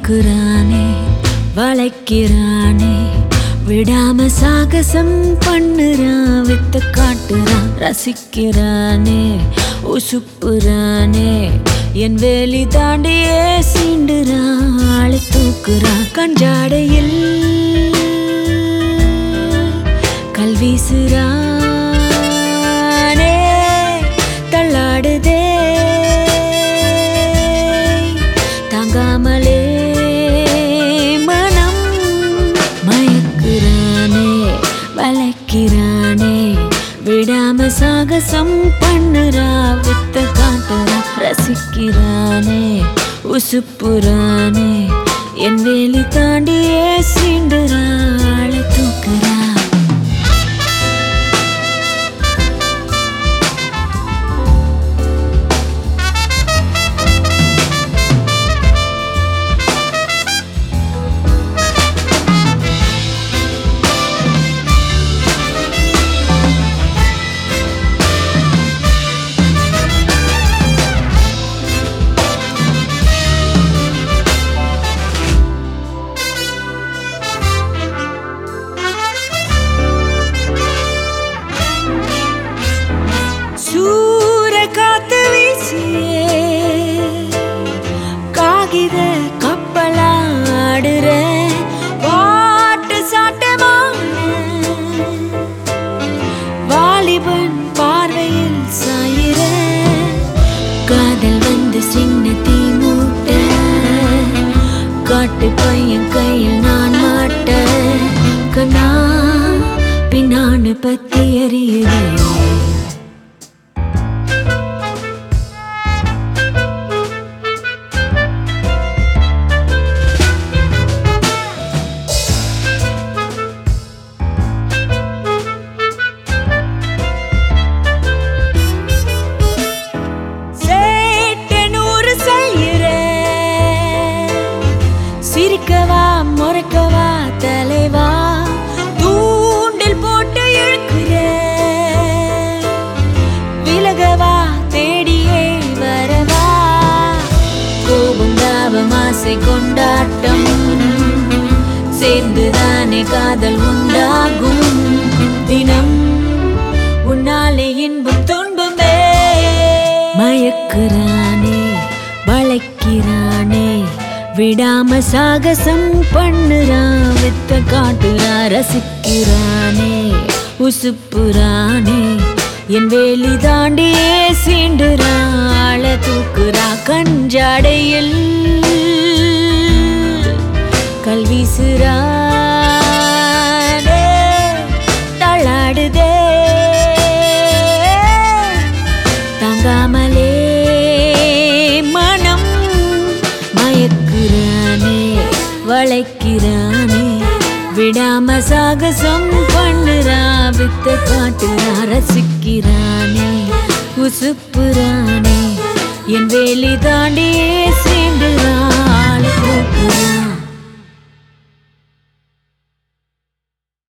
தூக்குறானே வளைக்கிறானே விடாம சாகசம் பண்ணுறான் வித்த காட்டுறான் ரசிக்கிறானே உசுப்புறானே என் வேலி தாண்டியே சீண்டுறான் ஆளை தூக்குறான் கஞ்சாடையில் கல் வீசுறானே தள்ளாடுதே தாங்காமலே மனம் மயக்குறானே வளைக்கிறானே விடாம சாகசம் பண்ணுறா வித்த காட்டுறா ரசிக்கிறானே உசுப்புறானே என் வேலி தாண்டியே சீண்டுறா ஆளை தூக்குறா காகித கப்பலாடுற வாட்டு சாட்டமான வாலிபன் பார்வையில் சாயிர காதல் வந்து சின்ன தீ மூட்ட காட்டு பையன் கையில் நான் மாட்ட கண்ணா பின்னான்னு பத்தி எறியுதே சிரிக்கவா முறைக்கவா தலைவா தூண்டில் போட்டு இழுக்கிற விலகவா தேடியே வரவா கோபம் தாபம் ஆசை கொண்டாட்டம் சேர்ந்துதானே காதல் உண்டாகும் தினம் உன்னாலே இன்பம் துன்பமே மயக்குறானே வளைக்கிறானே விடாம சாகசம் பண்ணுறான் வித்த காட்டுறா ரசிக்கிறானே உசுப்புறானே என் வேலி தாண்டியே சீண்டுறா ஆளை தூக்குறா கஞ்சாடையில் கல் வீசுறானே தள்ளாடுதே தாங்காமலே வளைக்கிறானே விடாம சாகசம் பண்ணுறா வித்த காட்டுறா ரசிக்கிறானே உசுப்புறானே என் வேலி தாண்டியே சேர்ந்துறா ஆளை தூக்குறா